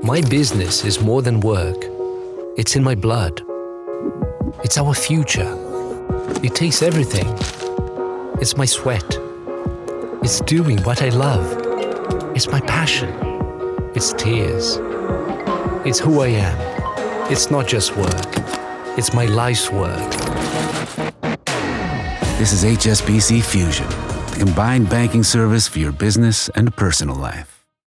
My business is more than work. It's in my blood. It's our future. It takes everything. It's my sweat. It's doing what I love. It's my passion. It's tears. It's who I am. It's not just work. It's my life's work. This is HSBC Fusion, the combined banking service for your business and personal life.